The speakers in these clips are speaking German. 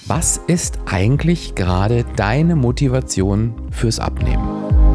Was ist eigentlich gerade deine Motivation fürs Abnehmen?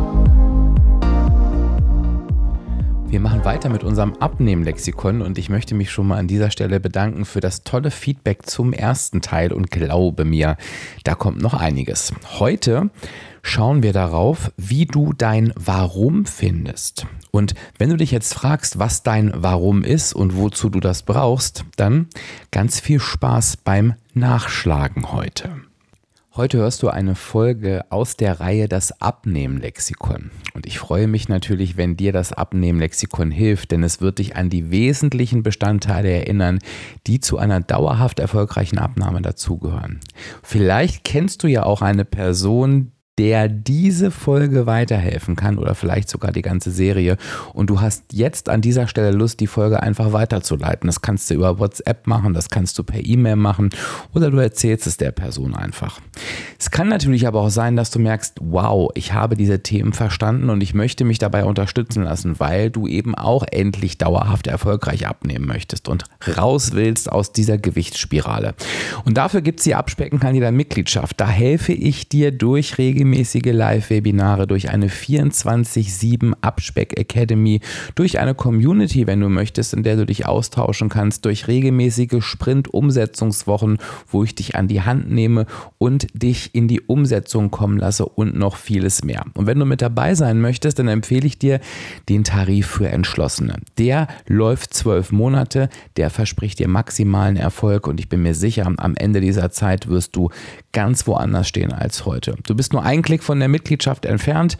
Wir machen weiter mit unserem Abnehmen-Lexikon und ich möchte mich schon mal an dieser Stelle bedanken für das tolle Feedback zum ersten Teil und glaube mir, da kommt noch einiges. Heute schauen wir darauf, wie du dein Warum findest. Und wenn du dich jetzt fragst, was dein Warum ist und wozu du das brauchst, dann ganz viel Spaß beim Nachschlagen heute. Heute hörst du eine Folge aus der Reihe Das Abnehmen-Lexikon. Und ich freue mich natürlich, wenn dir das Abnehmen-Lexikon hilft, denn es wird dich an die wesentlichen Bestandteile erinnern, die zu einer dauerhaft erfolgreichen Abnahme dazugehören. Vielleicht kennst du ja auch eine Person, der diese Folge weiterhelfen kann oder vielleicht sogar die ganze Serie und du hast jetzt an dieser Stelle Lust, die Folge einfach weiterzuleiten. Das kannst du über WhatsApp machen, das kannst du per E-Mail machen oder du erzählst es der Person einfach. Es kann natürlich aber auch sein, dass du merkst, wow, ich habe diese Themen verstanden und ich möchte mich dabei unterstützen lassen, weil du eben auch endlich dauerhaft erfolgreich abnehmen möchtest und raus willst aus dieser Gewichtsspirale. Und dafür gibt es die Abspecken-Kandidat-Mitgliedschaft. Da helfe ich dir durch regelmäßige Live-Webinare, durch eine 24/7 Abspeck-Academy, durch eine Community, wenn du möchtest, in der du dich austauschen kannst, durch regelmäßige Sprint-Umsetzungswochen, wo ich dich an die Hand nehme und dich in die Umsetzung kommen lasse und noch vieles mehr. Und wenn du mit dabei sein möchtest, dann empfehle ich dir den Tarif für Entschlossene. Der läuft 12 Monate, der verspricht dir maximalen Erfolg und ich bin mir sicher, am Ende dieser Zeit wirst du ganz woanders stehen als heute. Du bist nur ein Klick von der Mitgliedschaft entfernt,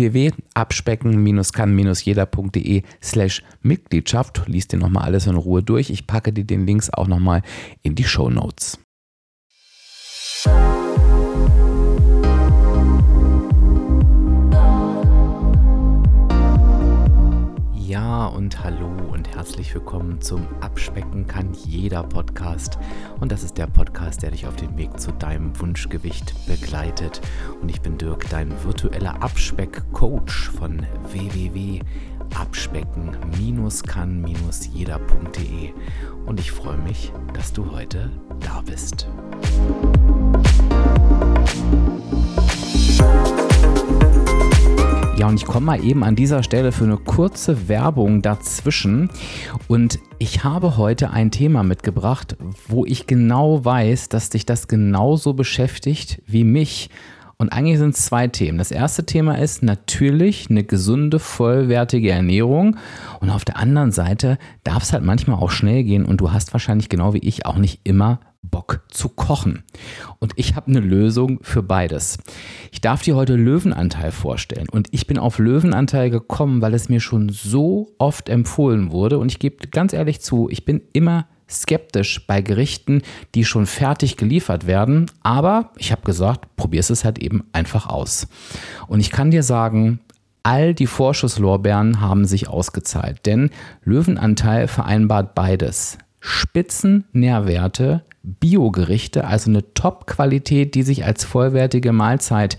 www.abspecken-kann-jeder.de/Mitgliedschaft. Lies dir nochmal alles in Ruhe durch. Ich packe dir den Links auch nochmal in die Shownotes. Ja und hallo und herzlich willkommen zum Abspecken kann jeder Podcast und das ist der Podcast, der dich auf dem Weg zu deinem Wunschgewicht begleitet und ich bin Dirk, dein virtueller Abspeck-Coach von www.abspecken-kann-jeder.de und ich freue mich, dass du heute da bist. Ja, und ich komme mal eben an dieser Stelle für eine kurze Werbung dazwischen und ich habe heute ein Thema mitgebracht, wo ich genau weiß, dass dich das genauso beschäftigt wie mich. Und eigentlich sind es zwei Themen. Das erste Thema ist natürlich eine gesunde, vollwertige Ernährung. Und auf der anderen Seite darf es halt manchmal auch schnell gehen und du hast wahrscheinlich genau wie ich auch nicht immer Bock zu kochen. Und ich habe eine Lösung für beides. Ich darf dir heute Löwenanteil vorstellen. Und ich bin auf Löwenanteil gekommen, weil es mir schon so oft empfohlen wurde. Und ich gebe ganz ehrlich zu, ich bin immer skeptisch bei Gerichten, die schon fertig geliefert werden. Aber ich habe gesagt, probier's es halt eben einfach aus. Und ich kann dir sagen, all die Vorschusslorbeeren haben sich ausgezahlt. Denn Löwenanteil vereinbart beides. Spitzennährwerte, Biogerichte, also eine Top-Qualität, die sich als vollwertige Mahlzeit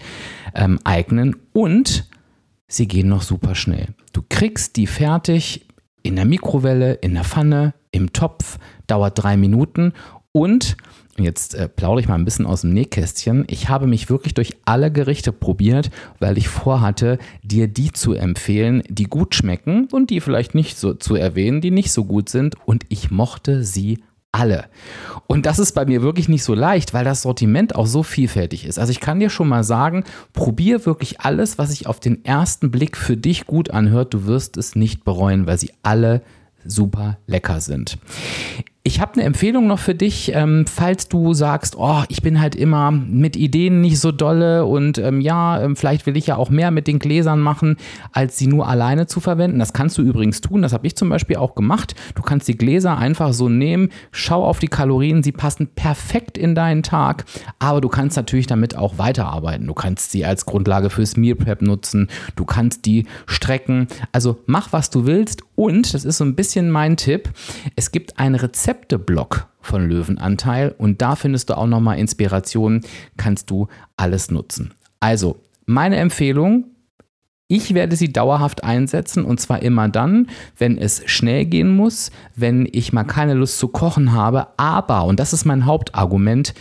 eignen und sie gehen noch super schnell. Du kriegst die fertig in der Mikrowelle, in der Pfanne, im Topf, dauert 3 Minuten und jetzt plaudere ich mal ein bisschen aus dem Nähkästchen. Ich habe mich wirklich durch alle Gerichte probiert, weil ich vorhatte, dir die zu empfehlen, die gut schmecken und die vielleicht nicht so zu erwähnen, die nicht so gut sind und ich mochte sie alle. Und das ist bei mir wirklich nicht so leicht, weil das Sortiment auch so vielfältig ist. Also ich kann dir schon mal sagen, probier wirklich alles, was sich auf den ersten Blick für dich gut anhört. Du wirst es nicht bereuen, weil sie alle super lecker sind. Ich habe eine Empfehlung noch für dich, falls du sagst, oh, ich bin halt immer mit Ideen nicht so dolle und vielleicht will ich ja auch mehr mit den Gläsern machen, als sie nur alleine zu verwenden. Das kannst du übrigens tun, das habe ich zum Beispiel auch gemacht. Du kannst die Gläser einfach so nehmen, schau auf die Kalorien, sie passen perfekt in deinen Tag, aber du kannst natürlich damit auch weiterarbeiten. Du kannst sie als Grundlage fürs Meal Prep nutzen, du kannst die strecken, also mach, was du willst und, das ist so ein bisschen mein Tipp, es gibt ein Rezepte-Blog von Löwenanteil und da findest du auch nochmal Inspirationen, kannst du alles nutzen. Also, meine Empfehlung, ich werde sie dauerhaft einsetzen und zwar immer dann, wenn es schnell gehen muss, wenn ich mal keine Lust zu kochen habe, aber, und das ist mein Hauptargument,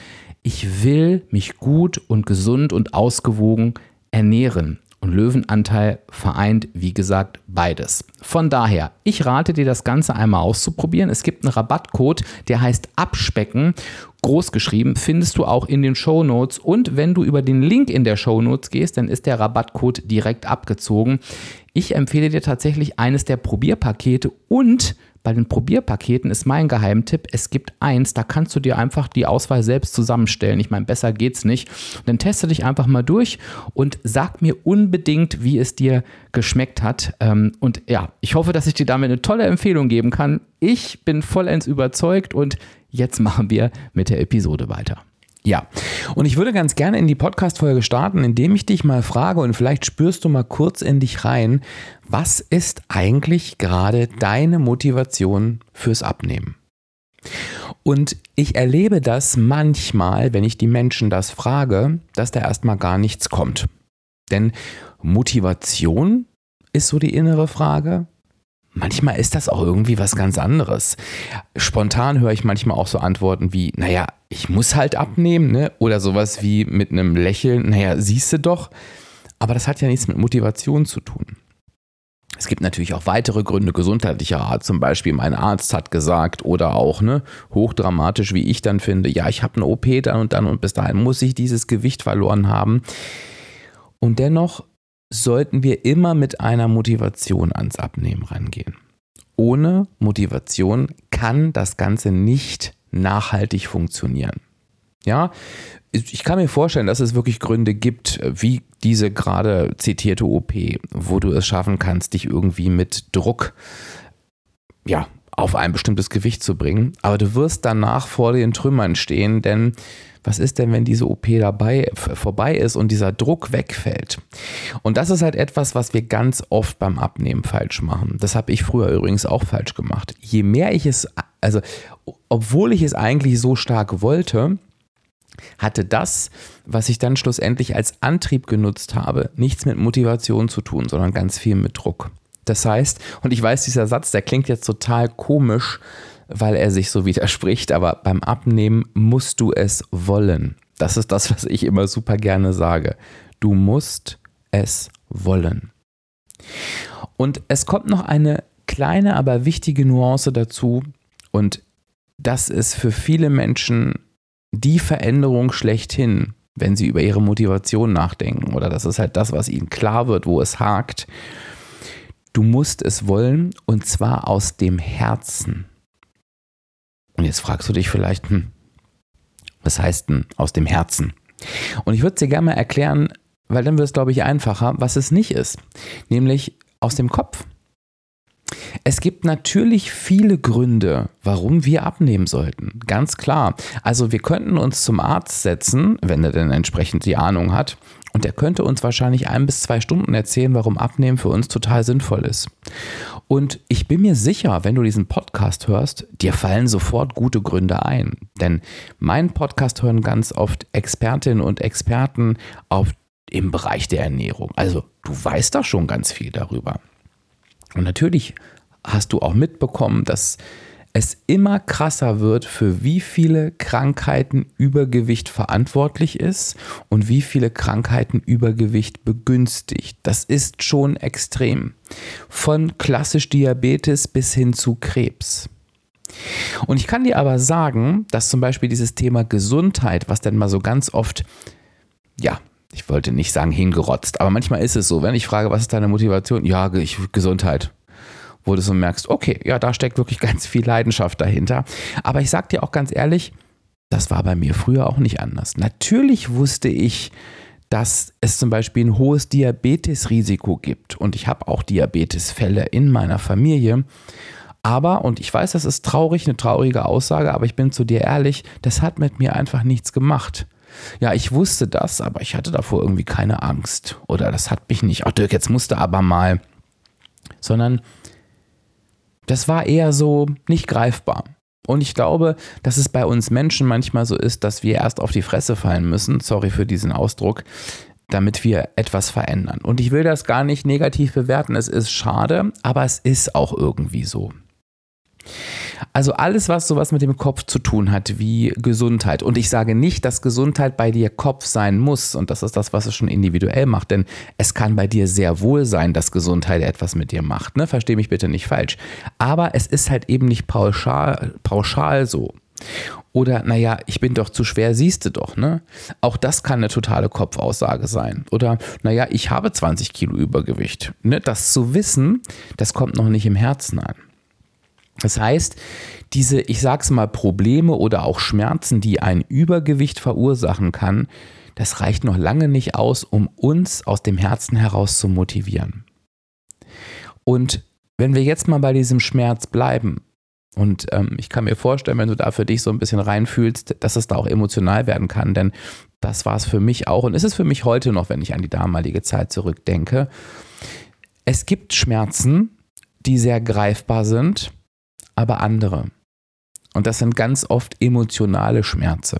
ich will mich gut und gesund und ausgewogen ernähren. Und Löwenanteil vereint, wie gesagt, beides. Von daher, ich rate dir, das Ganze einmal auszuprobieren. Es gibt einen Rabattcode, der heißt Abspecken, großgeschrieben, findest du auch in den Shownotes. Und wenn du über den Link in der Shownotes gehst, dann ist der Rabattcode direkt abgezogen. Ich empfehle dir tatsächlich eines der Probierpakete, und bei den Probierpaketen ist mein Geheimtipp, es gibt eins, da kannst du dir einfach die Auswahl selbst zusammenstellen. Ich meine, besser geht's nicht. Dann teste dich einfach mal durch und sag mir unbedingt, wie es dir geschmeckt hat. Und ja, ich hoffe, dass ich dir damit eine tolle Empfehlung geben kann. Ich bin vollends überzeugt, und jetzt machen wir mit der Episode weiter. Ja, und ich würde ganz gerne in die Podcast-Folge starten, indem ich dich mal frage, und vielleicht spürst du mal kurz in dich rein, was ist eigentlich gerade deine Motivation fürs Abnehmen? Und ich erlebe das manchmal, wenn ich die Menschen das frage, dass da erstmal gar nichts kommt. Denn Motivation ist so die innere Frage. Manchmal ist das auch irgendwie was ganz anderes. Spontan höre ich manchmal auch so Antworten wie, naja, ich muss halt abnehmen, ne? Oder sowas wie mit einem Lächeln, naja, siehst du doch. Aber das hat ja nichts mit Motivation zu tun. Es gibt natürlich auch weitere Gründe gesundheitlicher Art, zum Beispiel mein Arzt hat gesagt, oder auch hochdramatisch, wie ich dann finde, ja, ich habe eine OP dann und bis dahin muss ich dieses Gewicht verloren haben. Und dennoch sollten wir immer mit einer Motivation ans Abnehmen rangehen. Ohne Motivation kann das Ganze nicht nachhaltig funktionieren. Ja, ich kann mir vorstellen, dass es wirklich Gründe gibt, wie diese gerade zitierte OP, wo du es schaffen kannst, dich irgendwie mit Druck auf ein bestimmtes Gewicht zu bringen. Aber du wirst danach vor den Trümmern stehen, denn was ist denn, wenn diese OP vorbei ist und dieser Druck wegfällt? Und das ist halt etwas, was wir ganz oft beim Abnehmen falsch machen. Das habe ich früher übrigens auch falsch gemacht. Je mehr obwohl ich es eigentlich so stark wollte, hatte das, was ich dann schlussendlich als Antrieb genutzt habe, nichts mit Motivation zu tun, sondern ganz viel mit Druck. Das heißt, und ich weiß, dieser Satz, der klingt jetzt total komisch, weil er sich so widerspricht, aber beim Abnehmen musst du es wollen. Das ist das, was ich immer super gerne sage. Du musst es wollen. Und es kommt noch eine kleine, aber wichtige Nuance dazu, und das ist für viele Menschen die Veränderung schlechthin, wenn sie über ihre Motivation nachdenken, oder das ist halt das, was ihnen klar wird, wo es hakt. Du musst es wollen, und zwar aus dem Herzen. Und jetzt fragst du dich vielleicht, was heißt denn aus dem Herzen? Und ich würde es dir gerne mal erklären, weil dann wird es, glaube ich, einfacher, was es nicht ist. Nämlich aus dem Kopf. Es gibt natürlich viele Gründe, warum wir abnehmen sollten. Ganz klar. Also wir könnten uns zum Arzt setzen, wenn er denn entsprechend die Ahnung hat, und der könnte uns wahrscheinlich 1 bis 2 Stunden erzählen, warum Abnehmen für uns total sinnvoll ist. Und ich bin mir sicher, wenn du diesen Podcast hörst, dir fallen sofort gute Gründe ein. Denn meinen Podcast hören ganz oft Expertinnen und Experten im Bereich der Ernährung. Also du weißt da schon ganz viel darüber. Und natürlich hast du auch mitbekommen, dass es immer krasser wird, für wie viele Krankheiten Übergewicht verantwortlich ist und wie viele Krankheiten Übergewicht begünstigt. Das ist schon extrem. Von klassisch Diabetes bis hin zu Krebs. Und ich kann dir aber sagen, dass zum Beispiel dieses Thema Gesundheit, was dann mal so ganz oft, ich wollte nicht sagen hingerotzt, aber manchmal ist es so, wenn ich frage, was ist deine Motivation? Ja, Gesundheit. Wo du so merkst, okay, ja, da steckt wirklich ganz viel Leidenschaft dahinter. Aber ich sag dir auch ganz ehrlich, das war bei mir früher auch nicht anders. Natürlich wusste ich, dass es zum Beispiel ein hohes Diabetesrisiko gibt. Und ich habe auch Diabetesfälle in meiner Familie. Aber, und ich weiß, das ist traurig, eine traurige Aussage, aber ich bin zu dir ehrlich, das hat mit mir einfach nichts gemacht. Ja, ich wusste das, aber ich hatte davor irgendwie keine Angst. Oder das hat mich nicht, Dirk, jetzt musst du aber mal. Sondern das war eher so nicht greifbar. Und ich glaube, dass es bei uns Menschen manchmal so ist, dass wir erst auf die Fresse fallen müssen, sorry für diesen Ausdruck, damit wir etwas verändern. Und ich will das gar nicht negativ bewerten, es ist schade, aber es ist auch irgendwie so. Also alles, was sowas mit dem Kopf zu tun hat, wie Gesundheit. Und ich sage nicht, dass Gesundheit bei dir Kopf sein muss. Und das ist das, was es schon individuell macht. Denn es kann bei dir sehr wohl sein, dass Gesundheit etwas mit dir macht. Ne? Versteh mich bitte nicht falsch. Aber es ist halt eben nicht pauschal so. Oder, naja, ich bin doch zu schwer, siehst du doch, ne? Auch das kann eine totale Kopfaussage sein. Oder, naja, ich habe 20 Kilo Übergewicht. Ne? Das zu wissen, das kommt noch nicht im Herzen an. Das heißt, diese, ich sag's mal, Probleme oder auch Schmerzen, die ein Übergewicht verursachen kann, das reicht noch lange nicht aus, um uns aus dem Herzen heraus zu motivieren. Und wenn wir jetzt mal bei diesem Schmerz bleiben, und ich kann mir vorstellen, wenn du da für dich so ein bisschen reinfühlst, dass es da auch emotional werden kann, denn das war es für mich auch und ist es für mich heute noch, wenn ich an die damalige Zeit zurückdenke. Es gibt Schmerzen, die sehr greifbar sind, aber andere. Und das sind ganz oft emotionale Schmerzen.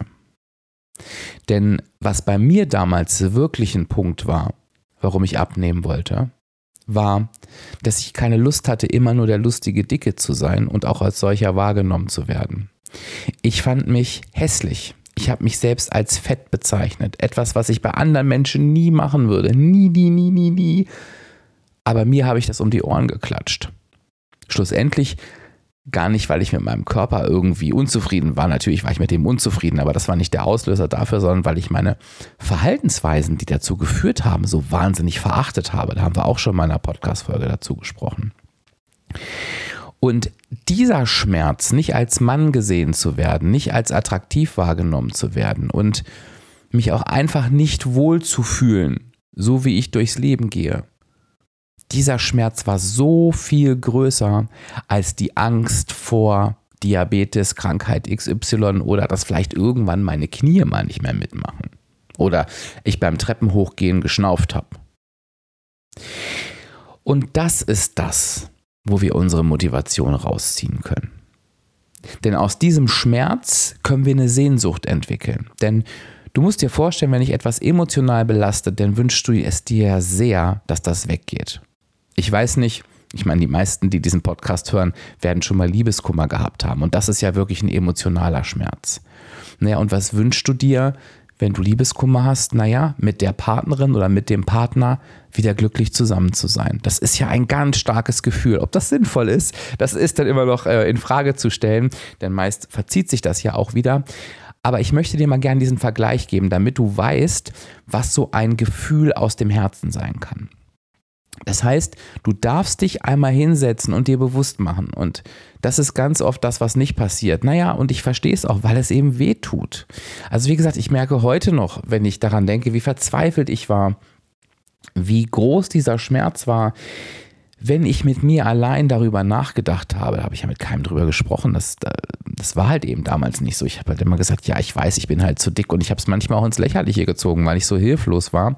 Denn was bei mir damals wirklich ein Punkt war, warum ich abnehmen wollte, war, dass ich keine Lust hatte, immer nur der lustige Dicke zu sein und auch als solcher wahrgenommen zu werden. Ich fand mich hässlich. Ich habe mich selbst als fett bezeichnet. Etwas, was ich bei anderen Menschen nie machen würde. Nie. Aber mir habe ich das um die Ohren geklatscht. Schlussendlich gar nicht, weil ich mit meinem Körper irgendwie unzufrieden war. Natürlich war ich mit dem unzufrieden, aber das war nicht der Auslöser dafür, sondern weil ich meine Verhaltensweisen, die dazu geführt haben, so wahnsinnig verachtet habe. Da haben wir auch schon mal in einer Podcast-Folge dazu gesprochen. Und dieser Schmerz, nicht als Mann gesehen zu werden, nicht als attraktiv wahrgenommen zu werden und mich auch einfach nicht wohl zu fühlen, so wie ich durchs Leben gehe, dieser Schmerz war so viel größer als die Angst vor Diabetes, Krankheit XY oder dass vielleicht irgendwann meine Knie mal nicht mehr mitmachen. Oder ich beim Treppenhochgehen geschnauft habe. Und das ist das, wo wir unsere Motivation rausziehen können. Denn aus diesem Schmerz können wir eine Sehnsucht entwickeln. Denn du musst dir vorstellen, wenn dich etwas emotional belastet, dann wünschst du es dir ja sehr, dass das weggeht. Ich weiß nicht, ich meine, die meisten, die diesen Podcast hören, werden schon mal Liebeskummer gehabt haben. Und das ist ja wirklich ein emotionaler Schmerz. Naja, und was wünschst du dir, wenn du Liebeskummer hast? Naja, mit der Partnerin oder mit dem Partner wieder glücklich zusammen zu sein. Das ist ja ein ganz starkes Gefühl. Ob das sinnvoll ist, das ist dann immer noch in Frage zu stellen, denn meist verzieht sich das ja auch wieder. Aber ich möchte dir mal gerne diesen Vergleich geben, damit du weißt, was so ein Gefühl aus dem Herzen sein kann. Das heißt, du darfst dich einmal hinsetzen und dir bewusst machen. Und das ist ganz oft das, was nicht passiert. Naja, und ich verstehe es auch, weil es eben weh tut. Also wie gesagt, ich merke heute noch, wenn ich daran denke, wie verzweifelt ich war, wie groß dieser Schmerz war, wenn ich mit mir allein darüber nachgedacht habe. Da habe ich ja mit keinem drüber gesprochen. Das war halt eben damals nicht so. Ich habe halt immer gesagt, ja, ich weiß, ich bin halt zu dick und ich habe es manchmal auch ins Lächerliche gezogen, weil ich so hilflos war.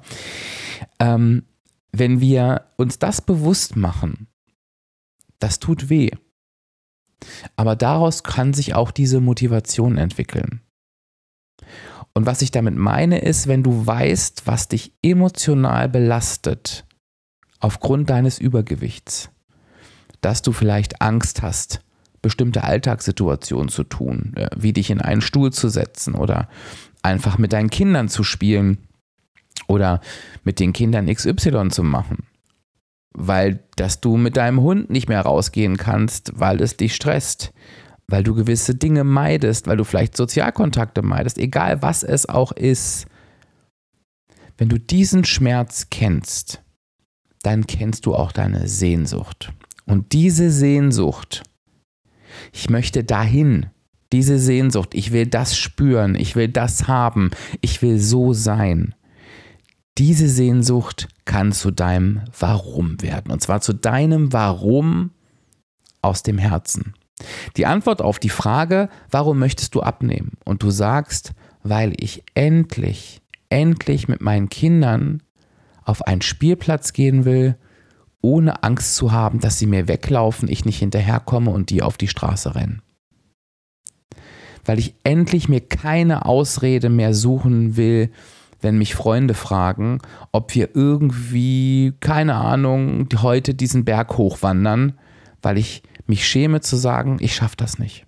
Wenn wir uns das bewusst machen, das tut weh. Aber daraus kann sich auch diese Motivation entwickeln. Und was ich damit meine ist, wenn du weißt, was dich emotional belastet aufgrund deines Übergewichts, dass du vielleicht Angst hast, bestimmte Alltagssituationen zu tun, wie dich in einen Stuhl zu setzen oder einfach mit deinen Kindern zu spielen, oder mit den Kindern XY zu machen, weil dass du mit deinem Hund nicht mehr rausgehen kannst, weil es dich stresst, weil du gewisse Dinge meidest, weil du vielleicht Sozialkontakte meidest, egal was es auch ist. Wenn du diesen Schmerz kennst, dann kennst du auch deine Sehnsucht. Und diese Sehnsucht, ich möchte dahin, diese Sehnsucht, ich will das spüren, ich will das haben, ich will so sein. Diese Sehnsucht kann zu deinem Warum werden. Und zwar zu deinem Warum aus dem Herzen. Die Antwort auf die Frage, warum möchtest du abnehmen? Und du sagst, weil ich endlich mit meinen Kindern auf einen Spielplatz gehen will, ohne Angst zu haben, dass sie mir weglaufen, ich nicht hinterherkomme und die auf die Straße rennen. Weil ich endlich mir keine Ausrede mehr suchen will, wenn mich Freunde fragen, ob wir irgendwie, keine Ahnung, heute diesen Berg hochwandern, weil ich mich schäme zu sagen, ich schaffe das nicht.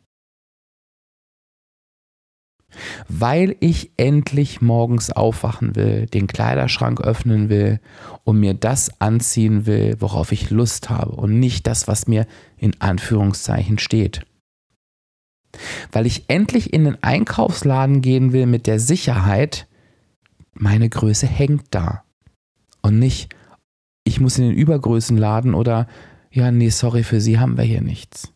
Weil ich endlich morgens aufwachen will, den Kleiderschrank öffnen will und mir das anziehen will, worauf ich Lust habe und nicht das, was mir in Anführungszeichen steht. Weil ich endlich in den Einkaufsladen gehen will mit der Sicherheit, meine Größe hängt da. Und nicht, ich muss in den Übergrößenladen oder, ja, nee, sorry, für Sie haben wir hier nichts.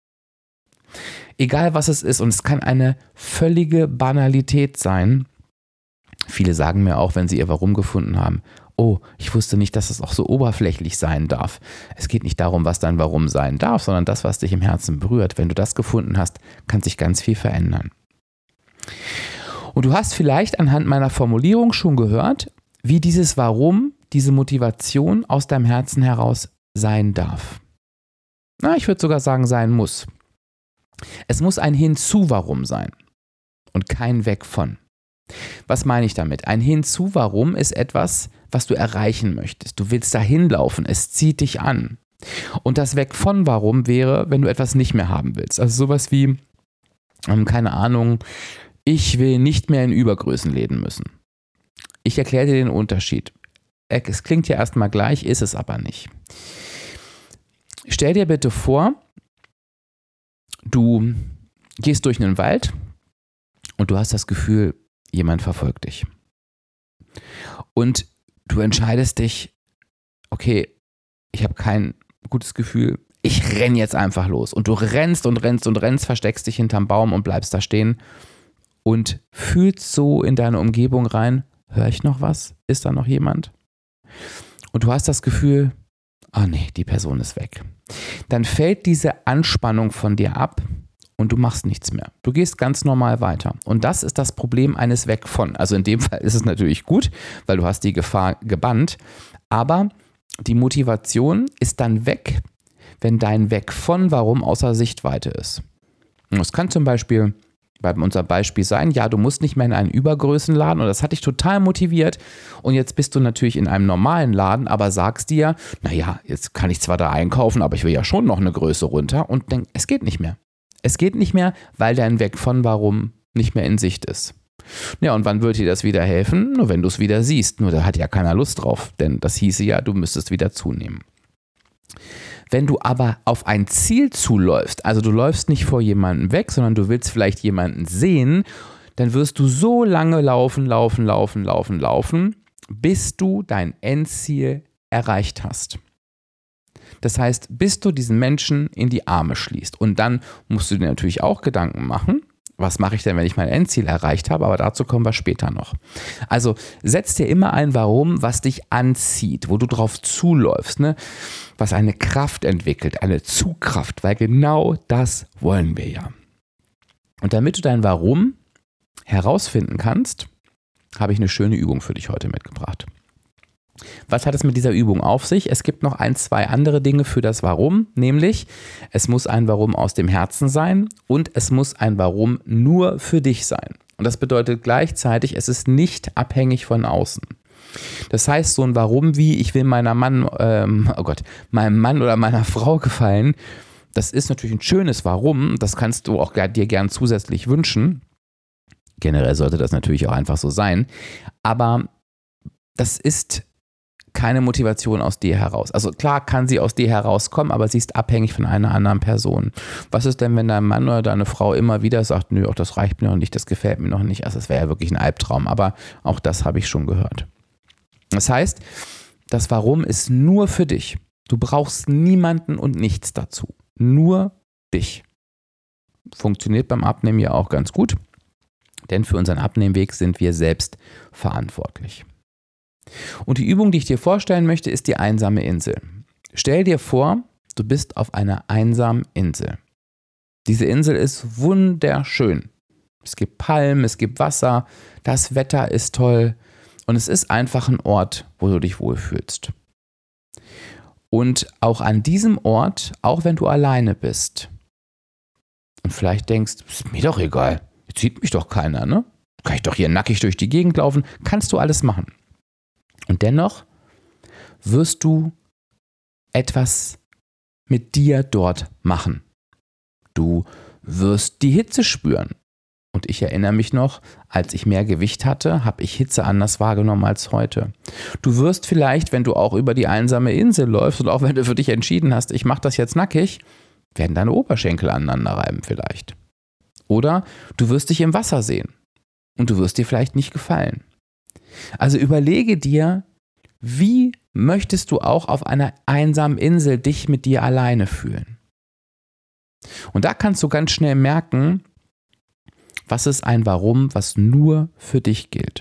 Egal was es ist, und es kann eine völlige Banalität sein. Viele sagen mir auch, wenn sie ihr Warum gefunden haben, oh, ich wusste nicht, dass es auch so oberflächlich sein darf. Es geht nicht darum, was dein Warum sein darf, sondern das, was dich im Herzen berührt. Wenn du das gefunden hast, kann sich ganz viel verändern. Und du hast vielleicht anhand meiner Formulierung schon gehört, wie dieses Warum, diese Motivation aus deinem Herzen heraus sein darf. Na, ich würde sogar sagen, sein muss. Es muss ein Hinzu-Warum sein und kein Weg von. Was meine ich damit? Ein Hinzu-Warum ist etwas, was du erreichen möchtest. Du willst dahin laufen, es zieht dich an. Und das Weg von Warum wäre, wenn du etwas nicht mehr haben willst. Also sowas wie, keine Ahnung, ich will nicht mehr in Übergrößenläden müssen. Ich erkläre dir den Unterschied. Es klingt ja erstmal gleich, ist es aber nicht. Stell dir bitte vor, du gehst durch einen Wald und du hast das Gefühl, jemand verfolgt dich. Und du entscheidest dich, okay, ich habe kein gutes Gefühl, ich renne jetzt einfach los. Und du rennst und rennst und rennst, versteckst dich hinterm Baum und bleibst da stehen und fühlst so in deine Umgebung rein, höre ich noch was? Ist da noch jemand? Und du hast das Gefühl, ah nee, die Person ist weg. Dann fällt diese Anspannung von dir ab und du machst nichts mehr. Du gehst ganz normal weiter. Und das ist das Problem eines Weg von. Also in dem Fall ist es natürlich gut, weil du hast die Gefahr gebannt. Aber die Motivation ist dann weg, wenn dein Weg von Warum außer Sichtweite ist. Und das kann zum Beispiel bei unserem Beispiel sein, ja, du musst nicht mehr in einen Übergrößenladen und das hat dich total motiviert und jetzt bist du natürlich in einem normalen Laden, aber sagst dir, naja, jetzt kann ich zwar da einkaufen, aber ich will ja schon noch eine Größe runter und denk, es geht nicht mehr. Es geht nicht mehr, weil dein Weg von Warum nicht mehr in Sicht ist. Ja, und wann wird dir das wieder helfen? Nur wenn du es wieder siehst. Nur da hat ja keiner Lust drauf, denn das hieße ja, du müsstest wieder zunehmen. Wenn du aber auf ein Ziel zuläufst, also du läufst nicht vor jemandem weg, sondern du willst vielleicht jemanden sehen, dann wirst du so lange laufen, bis du dein Endziel erreicht hast. Das heißt, bis du diesen Menschen in die Arme schließt. Und dann musst du dir natürlich auch Gedanken machen, was mache ich denn, wenn ich mein Endziel erreicht habe, aber dazu kommen wir später noch. Also setz dir immer ein Warum, was dich anzieht, wo du drauf zuläufst, ne? Was eine Kraft entwickelt, eine Zugkraft, weil genau das wollen wir ja. Und damit du dein Warum herausfinden kannst, habe ich eine schöne Übung für dich heute mitgebracht. Was hat es mit dieser Übung auf sich? Es gibt noch 1, 2 andere Dinge für das Warum, nämlich es muss ein Warum aus dem Herzen sein und es muss ein Warum nur für dich sein. Und das bedeutet gleichzeitig, es ist nicht abhängig von außen. Das heißt, so ein Warum wie, ich will meinem Mann oder meiner Frau gefallen, das ist natürlich ein schönes Warum, das kannst du auch dir gern zusätzlich wünschen. Generell sollte das natürlich auch einfach so sein, aber das ist keine Motivation aus dir heraus. Also klar kann sie aus dir herauskommen, aber sie ist abhängig von einer anderen Person. Was ist denn, wenn dein Mann oder deine Frau immer wieder sagt, nö, auch das reicht mir noch nicht, das gefällt mir noch nicht. Also das wäre ja wirklich ein Albtraum, aber auch das habe ich schon gehört. Das heißt, das Warum ist nur für dich. Du brauchst niemanden und nichts dazu. Nur dich. Funktioniert beim Abnehmen ja auch ganz gut, denn für unseren Abnehmweg sind wir selbst verantwortlich. Und die Übung, die ich dir vorstellen möchte, ist die einsame Insel. Stell dir vor, du bist auf einer einsamen Insel. Diese Insel ist wunderschön. Es gibt Palmen, es gibt Wasser, das Wetter ist toll und es ist einfach ein Ort, wo du dich wohlfühlst. Und auch an diesem Ort, auch wenn du alleine bist und vielleicht denkst, ist mir doch egal, jetzt sieht mich doch keiner, ne? Kann ich doch hier nackig durch die Gegend laufen, kannst du alles machen. Und dennoch wirst du etwas mit dir dort machen. Du wirst die Hitze spüren. Und ich erinnere mich noch, als ich mehr Gewicht hatte, habe ich Hitze anders wahrgenommen als heute. Du wirst vielleicht, wenn du auch über die einsame Insel läufst und auch wenn du für dich entschieden hast, ich mache das jetzt nackig, werden deine Oberschenkel aneinander reiben vielleicht. Oder du wirst dich im Wasser sehen und du wirst dir vielleicht nicht gefallen. Also überlege dir, wie möchtest du auch auf einer einsamen Insel dich mit dir alleine fühlen? Und da kannst du ganz schnell merken, was ist ein Warum, was nur für dich gilt.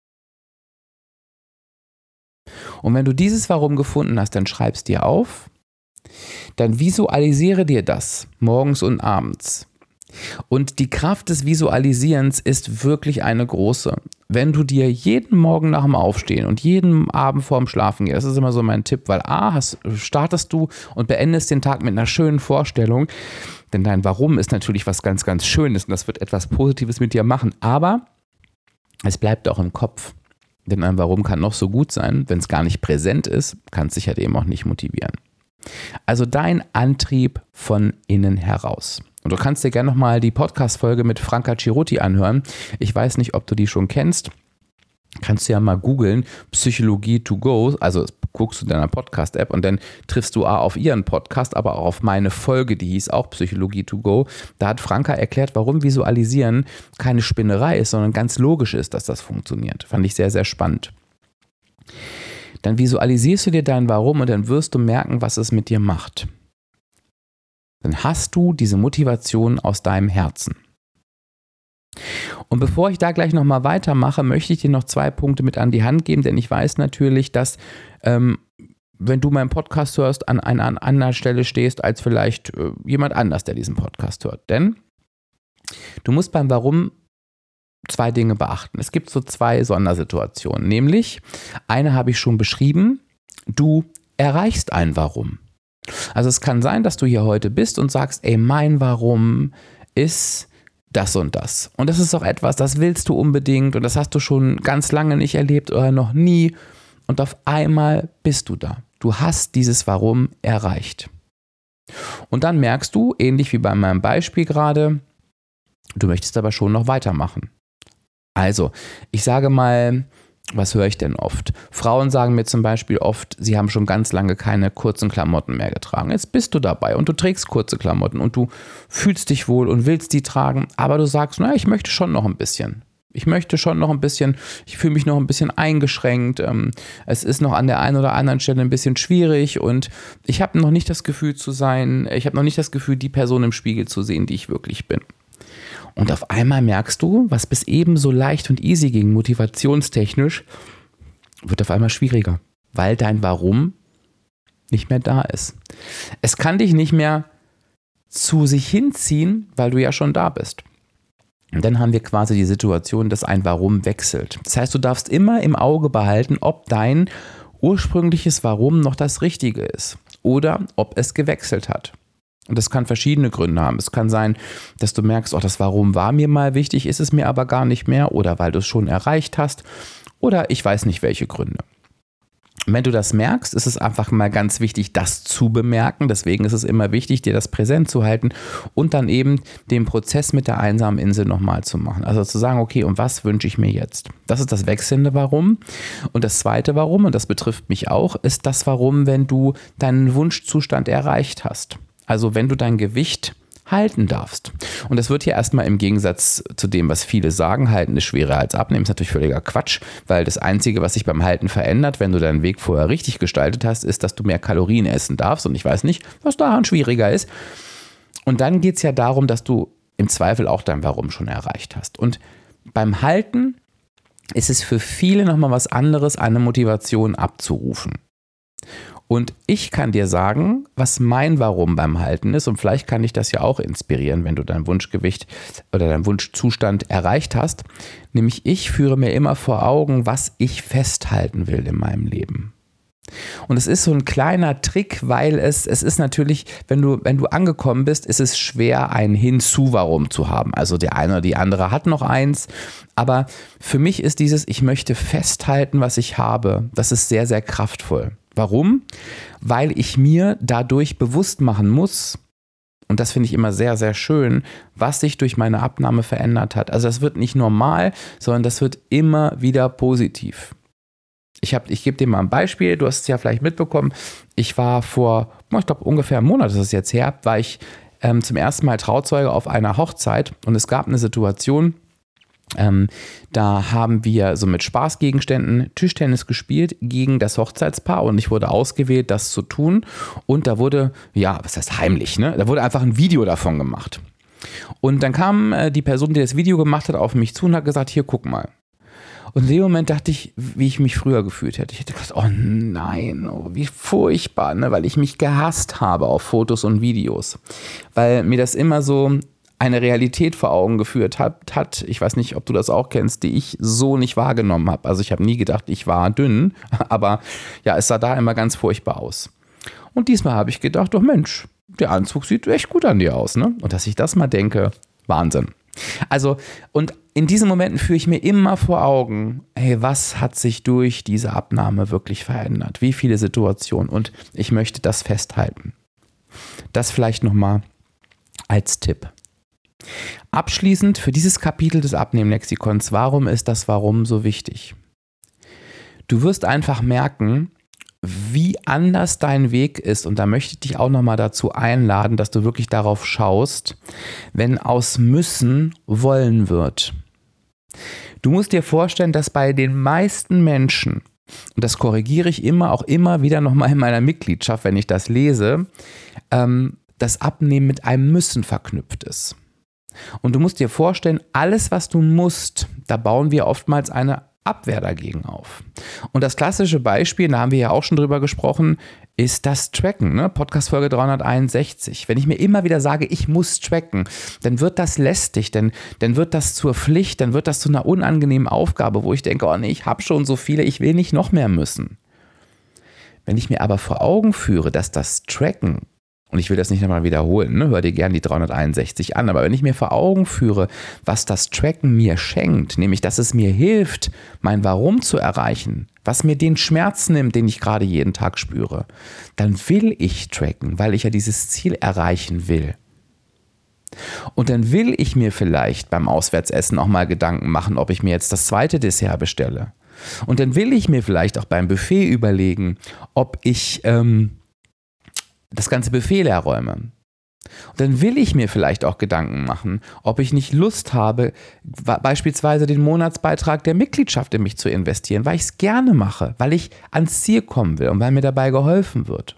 Und wenn du dieses Warum gefunden hast, dann schreib es dir auf, dann visualisiere dir das morgens und abends. Und die Kraft des Visualisierens ist wirklich eine große. Wenn du dir jeden Morgen nach dem Aufstehen und jeden Abend vorm Schlafen gehst, das ist immer so mein Tipp, weil startest du und beendest den Tag mit einer schönen Vorstellung, denn dein Warum ist natürlich was ganz, ganz Schönes und das wird etwas Positives mit dir machen, aber es bleibt auch im Kopf. Denn ein Warum kann noch so gut sein, wenn es gar nicht präsent ist, kann es sich halt eben auch nicht motivieren. Also dein Antrieb von innen heraus. Und du kannst dir gerne nochmal die Podcast-Folge mit Franca Ciruti anhören. Ich weiß nicht, ob du die schon kennst. Kannst du ja mal googeln, Psychologie to go, also guckst du in deiner Podcast-App und dann triffst du auf ihren Podcast, aber auch auf meine Folge, die hieß auch Psychologie to go. Da hat Franca erklärt, warum Visualisieren keine Spinnerei ist, sondern ganz logisch ist, dass das funktioniert. Fand ich sehr, sehr spannend. Dann visualisierst du dir dein Warum und dann wirst du merken, was es mit dir macht. Dann hast du diese Motivation aus deinem Herzen. Und bevor ich da gleich nochmal weitermache, möchte ich dir noch 2 Punkte mit an die Hand geben, denn ich weiß natürlich, dass wenn du meinen Podcast hörst, an einer anderen Stelle stehst als vielleicht jemand anders, der diesen Podcast hört. Denn du musst beim Warum 2 Dinge beachten. Es gibt so 2 Sondersituationen, nämlich eine habe ich schon beschrieben, du erreichst ein Warum. Also es kann sein, dass du hier heute bist und sagst, ey, mein Warum ist das und das. Und das ist auch etwas, das willst du unbedingt und das hast du schon ganz lange nicht erlebt oder noch nie. Und auf einmal bist du da. Du hast dieses Warum erreicht. Und dann merkst du, ähnlich wie bei meinem Beispiel gerade, du möchtest aber schon noch weitermachen. Also, ich sage mal, was höre ich denn oft? Frauen sagen mir zum Beispiel oft, sie haben schon ganz lange keine kurzen Klamotten mehr getragen. Jetzt bist du dabei und du trägst kurze Klamotten und du fühlst dich wohl und willst die tragen, aber du sagst, naja, ich möchte schon noch ein bisschen. Ich fühle mich noch ein bisschen eingeschränkt. Es ist noch an der einen oder anderen Stelle ein bisschen schwierig und ich habe noch nicht das Gefühl die Person im Spiegel zu sehen, die ich wirklich bin. Und auf einmal merkst du, was bis eben so leicht und easy ging, motivationstechnisch, wird auf einmal schwieriger, weil dein Warum nicht mehr da ist. Es kann dich nicht mehr zu sich hinziehen, weil du ja schon da bist. Und dann haben wir quasi die Situation, dass ein Warum wechselt. Das heißt, du darfst immer im Auge behalten, ob dein ursprüngliches Warum noch das Richtige ist oder ob es gewechselt hat. Und das kann verschiedene Gründe haben. Es kann sein, dass du merkst, das Warum war mir mal wichtig, ist es mir aber gar nicht mehr oder weil du es schon erreicht hast oder ich weiß nicht welche Gründe. Wenn du das merkst, ist es einfach mal ganz wichtig, das zu bemerken. Deswegen ist es immer wichtig, dir das präsent zu halten und dann eben den Prozess mit der einsamen Insel nochmal zu machen. Also zu sagen, okay, und was wünsche ich mir jetzt? Das ist das wechselnde Warum. Und das zweite Warum, und das betrifft mich auch, ist das Warum, wenn du deinen Wunschzustand erreicht hast. Also wenn du dein Gewicht halten darfst. Und das wird hier erstmal im Gegensatz zu dem, was viele sagen, halten ist schwerer als abnehmen, ist natürlich völliger Quatsch, weil das Einzige, was sich beim Halten verändert, wenn du deinen Weg vorher richtig gestaltet hast, ist, dass du mehr Kalorien essen darfst und ich weiß nicht, was daran schwieriger ist. Und dann geht es ja darum, dass du im Zweifel auch dein Warum schon erreicht hast. Und beim Halten ist es für viele nochmal was anderes, eine Motivation abzurufen. Und ich kann dir sagen, was mein Warum beim Halten ist und vielleicht kann dich das ja auch inspirieren, wenn du dein Wunschgewicht oder deinen Wunschzustand erreicht hast. Nämlich ich führe mir immer vor Augen, was ich festhalten will in meinem Leben. Und es ist so ein kleiner Trick, weil es ist natürlich, wenn du angekommen bist, ist es schwer, ein Hinzu-Warum zu haben. Also der eine oder die andere hat noch eins, aber für mich ist ich möchte festhalten, was ich habe, das ist sehr, sehr kraftvoll. Warum? Weil ich mir dadurch bewusst machen muss, und das finde ich immer sehr, sehr schön, was sich durch meine Abnahme verändert hat. Also das wird nicht normal, sondern das wird immer wieder positiv. Ich gebe dir mal ein Beispiel, du hast es ja vielleicht mitbekommen, ich war vor, ich glaube ungefähr einen Monat ist es jetzt her, war ich zum ersten Mal Trauzeuge auf einer Hochzeit und es gab eine Situation, da haben wir so mit Spaßgegenständen Tischtennis gespielt gegen das Hochzeitspaar und ich wurde ausgewählt, das zu tun und da wurde, was heißt heimlich, ne? Da wurde einfach ein Video davon gemacht. Und dann kam die Person, die das Video gemacht hat, auf mich zu und hat gesagt, hier, guck mal. Und in dem Moment dachte ich, wie ich mich früher gefühlt hätte. Ich hätte gedacht, oh nein, wie furchtbar, ne? Weil ich mich gehasst habe auf Fotos und Videos. Weil mir das immer so eine Realität vor Augen geführt hat, ich weiß nicht, ob du das auch kennst, die ich so nicht wahrgenommen habe. Also ich habe nie gedacht, ich war dünn, aber ja, es sah da immer ganz furchtbar aus. Und diesmal habe ich gedacht, oh Mensch, der Anzug sieht echt gut an dir aus, ne? Und dass ich das mal denke, Wahnsinn. Also, und in diesen Momenten führe ich mir immer vor Augen, hey, was hat sich durch diese Abnahme wirklich verändert? Wie viele Situationen? Und ich möchte das festhalten. Das vielleicht nochmal als Tipp. Abschließend für dieses Kapitel des Abnehmen-Lexikons, warum ist das Warum so wichtig? Du wirst einfach merken, wie anders dein Weg ist und da möchte ich dich auch nochmal dazu einladen, dass du wirklich darauf schaust, wenn aus müssen wollen wird. Du musst dir vorstellen, dass bei den meisten Menschen, und das korrigiere ich immer wieder nochmal in meiner Mitgliedschaft, wenn ich das lese, das Abnehmen mit einem Müssen verknüpft ist. Und du musst dir vorstellen, alles, was du musst, da bauen wir oftmals eine Abwehr dagegen auf. Und das klassische Beispiel, da haben wir ja auch schon drüber gesprochen, ist das Tracken, ne? Podcast-Folge 361. Wenn ich mir immer wieder sage, ich muss tracken, dann wird das lästig, dann wird das zur Pflicht, dann wird das zu einer unangenehmen Aufgabe, wo ich denke, oh nee, ich habe schon so viele, ich will nicht noch mehr müssen. Wenn ich mir aber vor Augen führe, dass das Tracken, und ich will das nicht nochmal wiederholen, ne? Hör dir gerne die 361 an, aber wenn ich mir vor Augen führe, was das Tracken mir schenkt, nämlich dass es mir hilft, mein Warum zu erreichen, was mir den Schmerz nimmt, den ich gerade jeden Tag spüre, dann will ich tracken, weil ich ja dieses Ziel erreichen will. Und dann will ich mir vielleicht beim Auswärtsessen auch mal Gedanken machen, ob ich mir jetzt das zweite Dessert bestelle. Und dann will ich mir vielleicht auch beim Buffet überlegen, ob ich das ganze Buffet leer räume. Und dann will ich mir vielleicht auch Gedanken machen, ob ich nicht Lust habe, beispielsweise den Monatsbeitrag der Mitgliedschaft in mich zu investieren, weil ich es gerne mache, weil ich ans Ziel kommen will und weil mir dabei geholfen wird.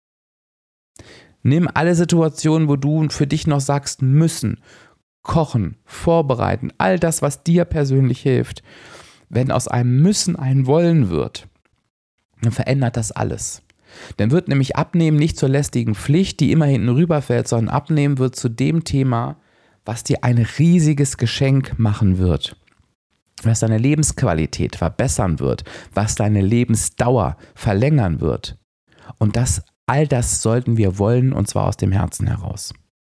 Nimm alle Situationen, wo du für dich noch sagst, müssen, kochen, vorbereiten, all das, was dir persönlich hilft. Wenn aus einem Müssen ein Wollen wird, dann verändert das alles. Dann wird nämlich Abnehmen nicht zur lästigen Pflicht, die immer hinten rüberfällt, sondern Abnehmen wird zu dem Thema, was dir ein riesiges Geschenk machen wird, was deine Lebensqualität verbessern wird, was deine Lebensdauer verlängern wird. Und all das sollten wir wollen, und zwar aus dem Herzen heraus.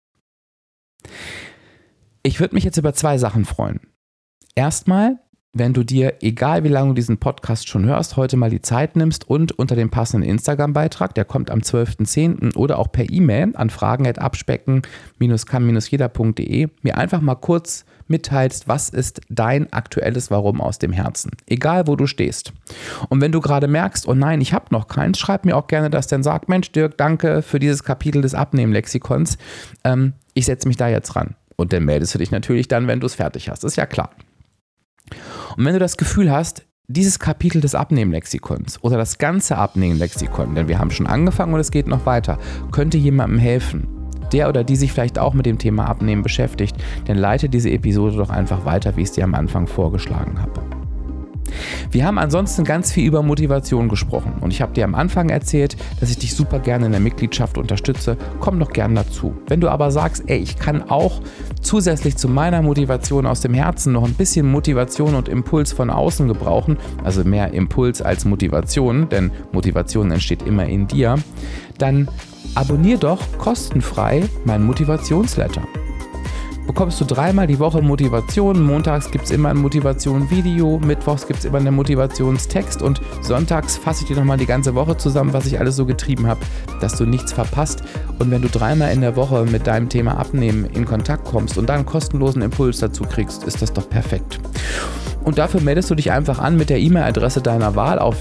Ich würde mich jetzt über 2 Sachen freuen. Erstmal, wenn du dir, egal wie lange du diesen Podcast schon hörst, heute mal die Zeit nimmst und unter dem passenden Instagram-Beitrag, der kommt am 12.10. oder auch per E-Mail an fragen@abspecken-kann-jeder.de, mir einfach mal kurz mitteilst, was ist dein aktuelles Warum aus dem Herzen. Egal, wo du stehst. Und wenn du gerade merkst, oh nein, ich habe noch keins, schreib mir auch gerne das, dann sag, Mensch Dirk, danke für dieses Kapitel des Abnehmen-Lexikons. Ich setze mich da jetzt ran. Und dann meldest du dich natürlich dann, wenn du es fertig hast. Ist ja klar. Und wenn du das Gefühl hast, dieses Kapitel des Abnehmen-Lexikons oder das ganze Abnehmen-Lexikon, denn wir haben schon angefangen und es geht noch weiter, könnte jemandem helfen, der oder die sich vielleicht auch mit dem Thema Abnehmen beschäftigt, dann leite diese Episode doch einfach weiter, wie ich es dir am Anfang vorgeschlagen habe. Wir haben ansonsten ganz viel über Motivation gesprochen und ich habe dir am Anfang erzählt, dass ich dich super gerne in der Mitgliedschaft unterstütze. Komm doch gern dazu. Wenn du aber sagst, ich kann auch zusätzlich zu meiner Motivation aus dem Herzen noch ein bisschen Motivation und Impuls von außen gebrauchen, also mehr Impuls als Motivation, denn Motivation entsteht immer in dir, dann abonnier doch kostenfrei meinen Motivationsletter. bekommst du 3-mal die Woche Motivation. Montags gibt es immer ein Motivation-Video, mittwochs gibt es immer einen Motivationstext und sonntags fasse ich dir nochmal die ganze Woche zusammen, was ich alles so getrieben habe, dass du nichts verpasst. Und wenn du 3-mal in der Woche mit deinem Thema Abnehmen in Kontakt kommst und dann einen kostenlosen Impuls dazu kriegst, ist das doch perfekt. Und dafür meldest du dich einfach an mit der E-Mail-Adresse deiner Wahl auf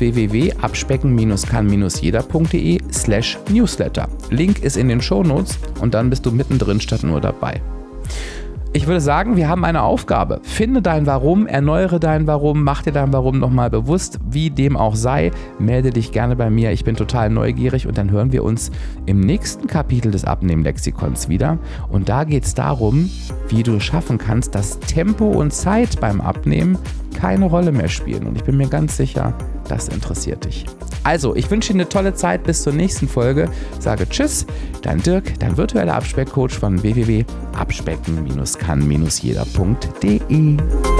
www.abspecken-kann-jeder.de/newsletter. Link ist in den Shownotes und dann bist du mittendrin statt nur dabei. Ich würde sagen, wir haben eine Aufgabe. Finde dein Warum, erneuere dein Warum, mach dir dein Warum nochmal bewusst, wie dem auch sei. Melde dich gerne bei mir, ich bin total neugierig und dann hören wir uns im nächsten Kapitel des Abnehmen-Lexikons wieder. Und da geht es darum, wie du es schaffen kannst, dass Tempo und Zeit beim Abnehmen keine Rolle mehr spielen. Und ich bin mir ganz sicher, das interessiert dich. Also, ich wünsche dir eine tolle Zeit bis zur nächsten Folge. Sage Tschüss, dein Dirk, dein virtueller Abspeckcoach von www.abspecken-kann-jeder.de.